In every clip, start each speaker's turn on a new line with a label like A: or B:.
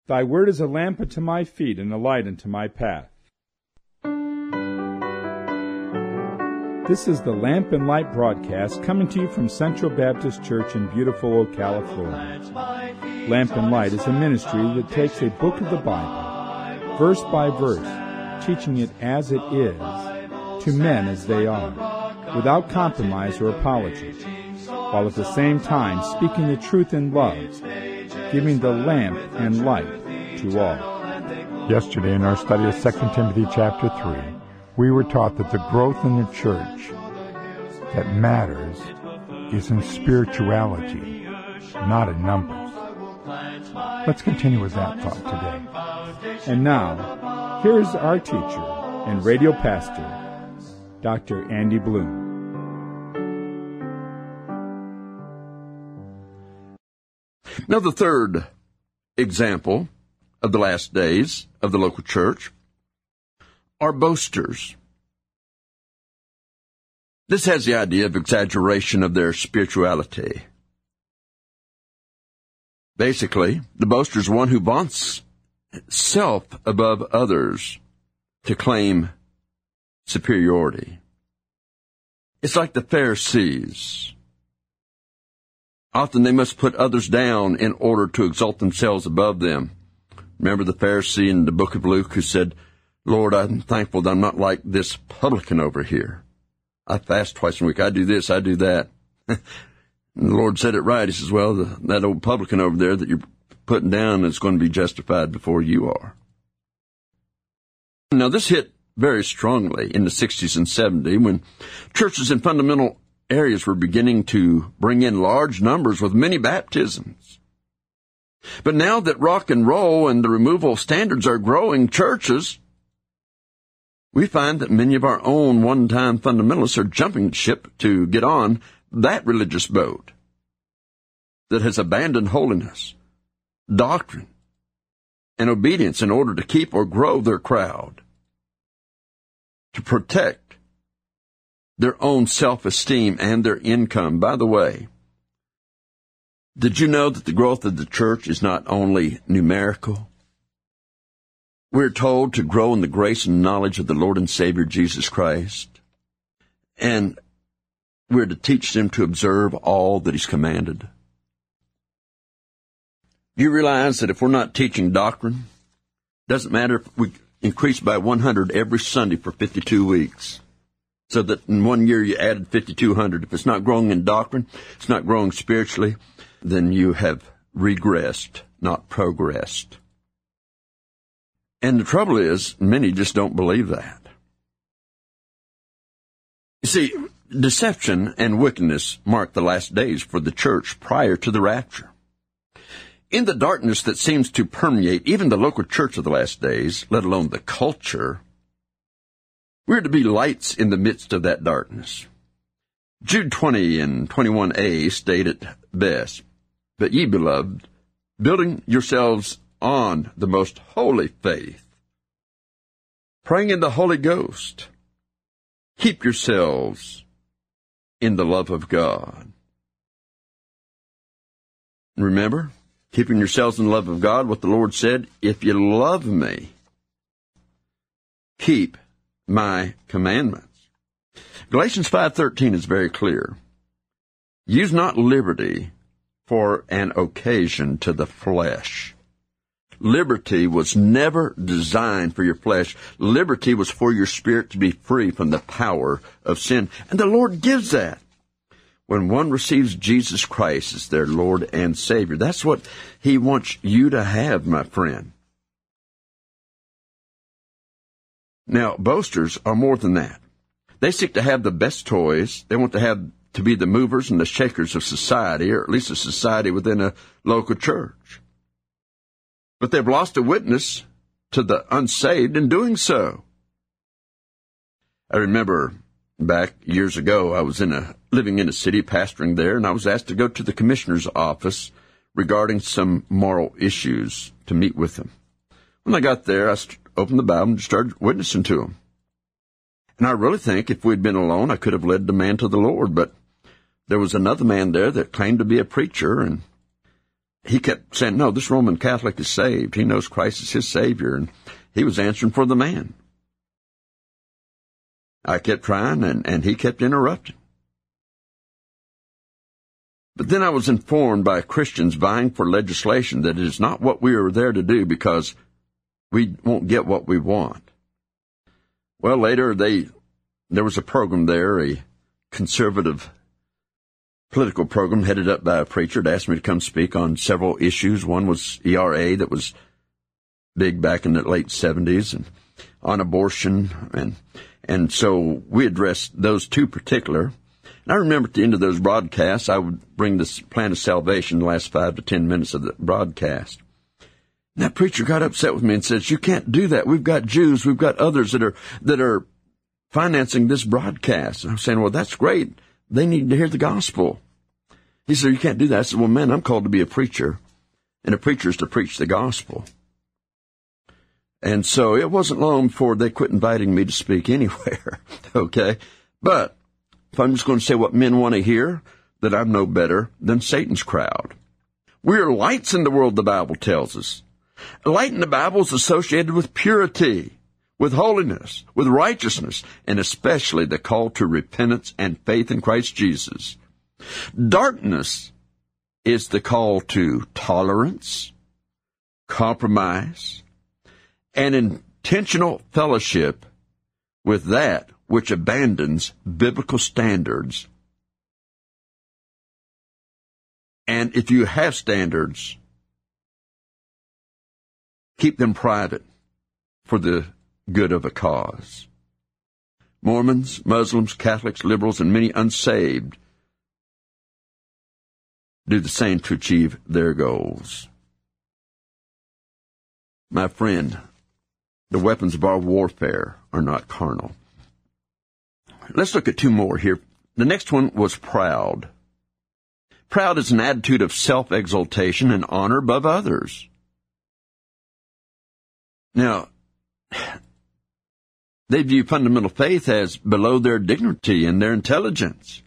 A: Thy word is a lamp unto my feet and a light unto my path. This is the Lamp and Light broadcast coming to you from Central Baptist Church in beautiful Ocala, Florida. Lamp and Light is a ministry that takes a book of the Bible, verse by verse, teaching it as it is, to men as they are, without compromise or apology, while at the same time speaking the truth in love, giving the lamp and light to all.
B: Yesterday in our study of 2 Timothy chapter 3, we were taught that the growth in the church that matters is in spirituality, not in numbers. Let's continue with that thought today.
A: And now, here's our teacher and radio pastor, Dr. Andy Bloom.
C: Now, the third example of the last days of the local church are boasters. This has the idea of exaggeration of their spirituality. Basically, the boaster is one who vaunts self above others to claim superiority. It's like the Pharisees. Often they must put others down in order to exalt themselves above them. Remember the Pharisee in the book of Luke who said, "Lord, I'm thankful that I'm not like this publican over here. I fast twice a week. I do this, I do that." And the Lord said it right. He says, "Well, that old publican over there that you're putting down is going to be justified before you are." Now, this hit very strongly in the 60s and 70s when churches in fundamental areas were beginning to bring in large numbers with many baptisms. But now that rock and roll and the removal standards are growing churches, we find that many of our own one-time fundamentalists are jumping ship to get on that religious boat that has abandoned holiness, doctrine, and obedience in order to keep or grow their crowd, to protect their own self-esteem and their income. By the way, did you know that the growth of the church is not only numerical? We're told to grow in the grace and knowledge of the Lord and Savior Jesus Christ, and we're to teach them to observe all that He's commanded. Do you realize that if we're not teaching doctrine, it doesn't matter if we increase by 100 every Sunday for 52 weeks, so that in 1 year you added 5,200. If it's not growing in doctrine, it's not growing spiritually, then you have regressed, not progressed. And the trouble is, many just don't believe that. You see, deception and wickedness mark the last days for the church prior to the rapture. In the darkness that seems to permeate even the local church of the last days, let alone the culture, we're to be lights in the midst of that darkness. Jude 20 and 21a state it best, "But ye, beloved, building yourselves on the most holy faith, praying in the Holy Ghost, keep yourselves in the love of God." Remember, keeping yourselves in the love of God, what the Lord said, "If you love me, keep my commandments." Galatians 5:13 is very clear. "Use not liberty for an occasion to the flesh." Liberty was never designed for your flesh. Liberty was for your spirit to be free from the power of sin. And the Lord gives that when one receives Jesus Christ as their Lord and Savior. That's what He wants you to have, my friend. Now, boasters are more than that. They seek to have the best toys. They want to be the movers and the shakers of society, or at least a society within a local church. But they've lost a witness to the unsaved in doing so. I remember back years ago, I was living in a city, pastoring there, and I was asked to go to the commissioner's office regarding some moral issues to meet with him. When I got there, I opened the Bible and started witnessing to him. And I really think if we'd been alone, I could have led the man to the Lord, but there was another man there that claimed to be a preacher, and he kept saying, no, this Roman Catholic is saved. He knows Christ is his Savior. And he was answering for the man. I kept trying, and he kept interrupting. But then I was informed by Christians vying for legislation that it is not what we are there to do because we won't get what we want. Well, later there was a program there, a conservative political program headed up by a preacher that asked me to come speak on several issues. One was ERA, that was big back in the late 70s, and on abortion, and so we addressed those two particular. And I remember at the end of those broadcasts, I would bring this plan of salvation the last 5 to 10 minutes of the broadcast. And that preacher got upset with me and says, you can't do that. We've got Jews, we've got others that are financing this broadcast. And I'm saying, well, that's great. They need to hear the gospel. He said, you can't do that. I said, well, man, I'm called to be a preacher, and a preacher is to preach the gospel. And so it wasn't long before they quit inviting me to speak anywhere, okay? But if I'm just going to say what men want to hear, that I'm no better than Satan's crowd. We are lights in the world, the Bible tells us. Light in the Bible is associated with purity, with holiness, with righteousness, and especially the call to repentance and faith in Christ Jesus. Darkness is the call to tolerance, compromise, and intentional fellowship with that which abandons biblical standards. And if you have standards, keep them private for the good of a cause. Mormons, Muslims, Catholics, liberals, and many unsaved do the same to achieve their goals. My friend, the weapons of our warfare are not carnal. Let's look at two more here. The next one was proud. Proud is an attitude of self-exaltation and honor above others. Now, they view fundamental faith as below their dignity and their intelligence.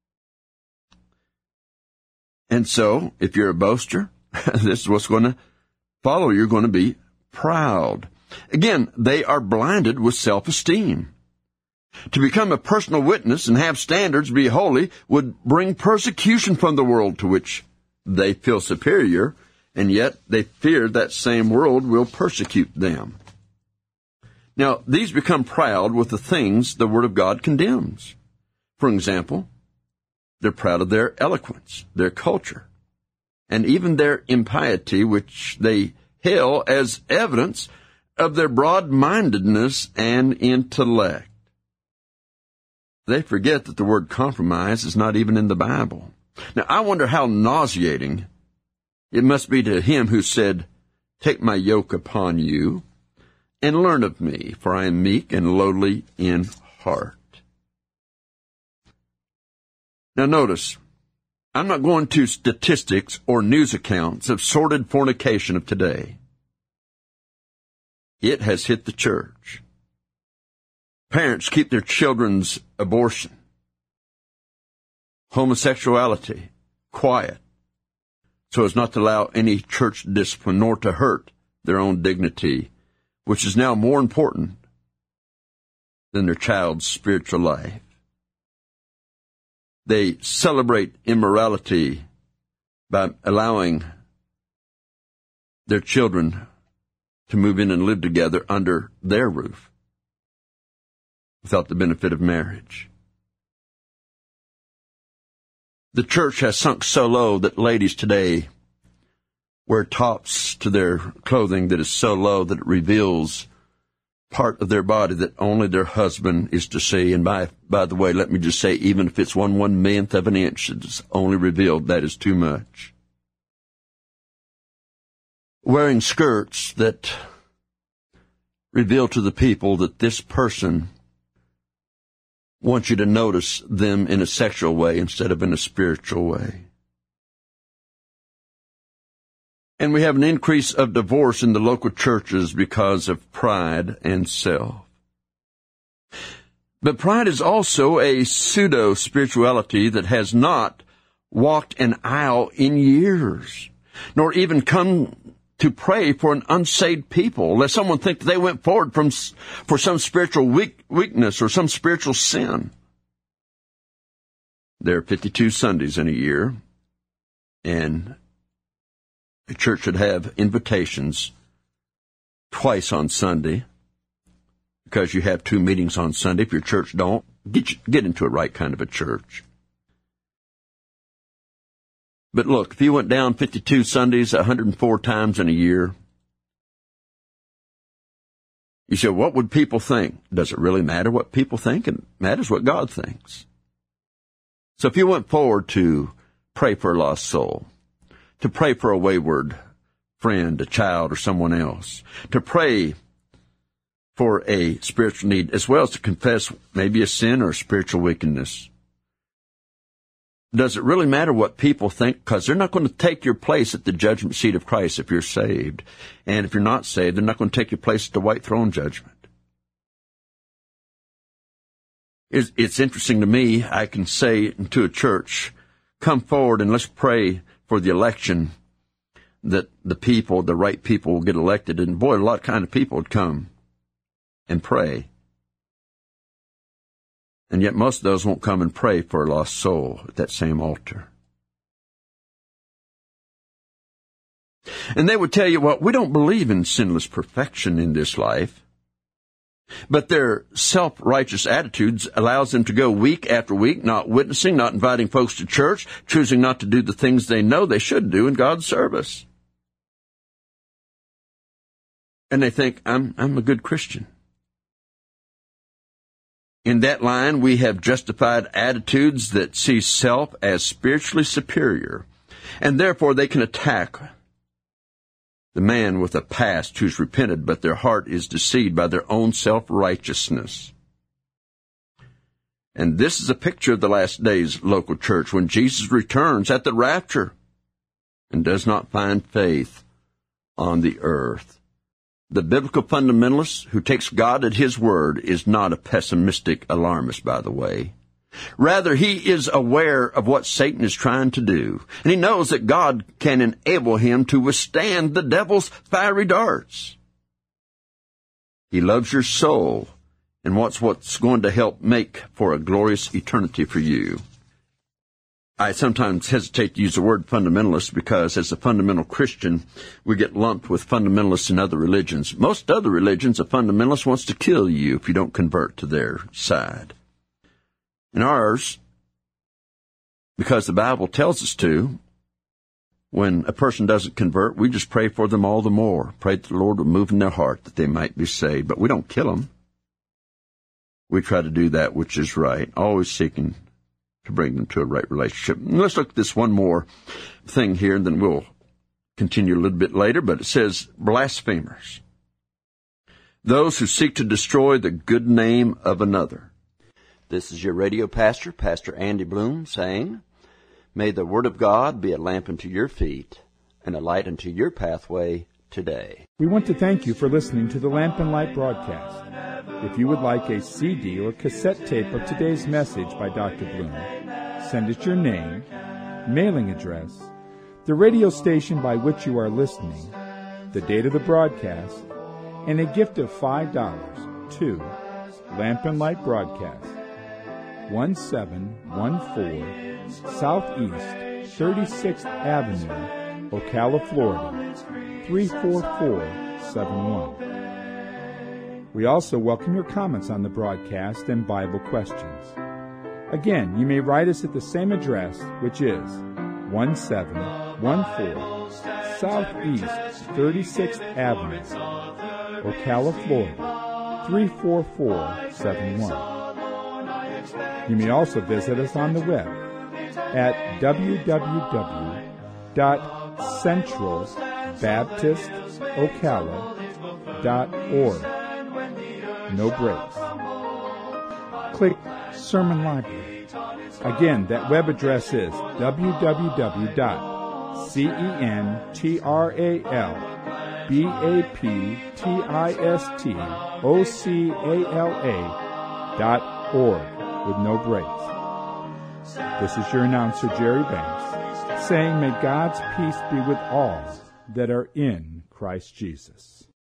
C: And so, if you're a boaster, this is what's going to follow. You're going to be proud. Again, they are blinded with self-esteem. To become a personal witness and have standards, be holy, would bring persecution from the world to which they feel superior, and yet they fear that same world will persecute them. Now, these become proud with the things the Word of God condemns. For example, they're proud of their eloquence, their culture, and even their impiety, which they hail as evidence of their broad-mindedness and intellect. They forget that the word compromise is not even in the Bible. Now, I wonder how nauseating it must be to him who said, "Take my yoke upon you and learn of me, for I am meek and lowly in heart." Now notice, I'm not going to statistics or news accounts of sordid fornication of today. It has hit the church. Parents keep their children's abortion, homosexuality quiet, so as not to allow any church discipline nor to hurt their own dignity, which is now more important than their child's spiritual life. They celebrate immorality by allowing their children to move in and live together under their roof without the benefit of marriage. The church has sunk so low that ladies today wear tops to their clothing that is so low that it reveals part of their body that only their husband is to see. And by the way, let me just say, even if it's 1/1,000,000th of an inch, it's only revealed, that is too much. Wearing skirts that reveal to the people that this person wants you to notice them in a sexual way instead of in a spiritual way. And we have an increase of divorce in the local churches because of pride and self. But pride is also a pseudo-spirituality that has not walked an aisle in years. nor even come to pray for an unsaved people, lest someone think that they went forward for some spiritual weakness or some spiritual sin. There are 52 Sundays in a year, and a church should have invitations twice on Sunday, because you have 2 meetings on Sunday. If your church don't, get into a right kind of a church. But look, if you went down 52 Sundays, 104 times in a year, you say, what would people think? Does it really matter what people think? It matters what God thinks. So if you went forward to pray for a lost soul, to pray for a wayward friend, a child, or someone else, to pray for a spiritual need, as well as to confess maybe a sin or a spiritual wickedness, does it really matter what people think? Because they're not going to take your place at the judgment seat of Christ if you're saved. And if you're not saved, they're not going to take your place at the white throne judgment. It's interesting to me, I can say to a church, come forward and let's pray for the election, that the people, the right people will get elected. And boy, a lot of kind of people would come and pray. And yet most of those won't come and pray for a lost soul at that same altar. And they would tell you, well, we don't believe in sinless perfection in this life. But their self-righteous attitudes allows them to go week after week, not witnessing, not inviting folks to church, choosing not to do the things they know they should do in God's service. And they think, I'm a good Christian. In that line, we have justified attitudes that see self as spiritually superior, and therefore they can attack the man with a past who's repented, but their heart is deceived by their own self-righteousness. And this is a picture of the last days, local church, when Jesus returns at the rapture and does not find faith on the earth. The biblical fundamentalist who takes God at His word is not a pessimistic alarmist, by the way. Rather, he is aware of what Satan is trying to do, and he knows that God can enable him to withstand the devil's fiery darts. He loves your soul and wants what's going to help make for a glorious eternity for you. I sometimes hesitate to use the word fundamentalist because as a fundamental Christian, we get lumped with fundamentalists in other religions. Most other religions, a fundamentalist wants to kill you if you don't convert to their side. In ours, because the Bible tells us to, when a person doesn't convert, we just pray for them all the more. Pray that the Lord will move in their heart that they might be saved. But we don't kill them. We try to do that which is right, always seeking to bring them to a right relationship. And let's look at this one more thing here, and then we'll continue a little bit later. But it says, blasphemers, those who seek to destroy the good name of another. This is your radio pastor, Pastor Andy Bloom, saying, may the Word of God be a lamp unto your feet and a light unto your pathway today.
A: We want to thank you for listening to the Lamp and Light broadcast. If you would like a CD or cassette tape of today's message by Dr. Bloom, send us your name, mailing address, the radio station by which you are listening, the date of the broadcast, and a gift of $5 to Lamp and Light Broadcast, 1714 Southeast 36th Avenue, Ocala, Florida, 34471. We also welcome your comments on the broadcast and Bible questions. Again, you may write us at the same address, which is 1714 Southeast 36th Avenue, Ocala, Florida, 34471. You may also visit us on the web at www.centralbaptistocala.org. No breaks. Click Sermon Library. Again, that web address is www.centralbaptistocala.org with no breaks. This is your announcer, Jerry Banks, saying, may God's peace be with all that are in Christ Jesus.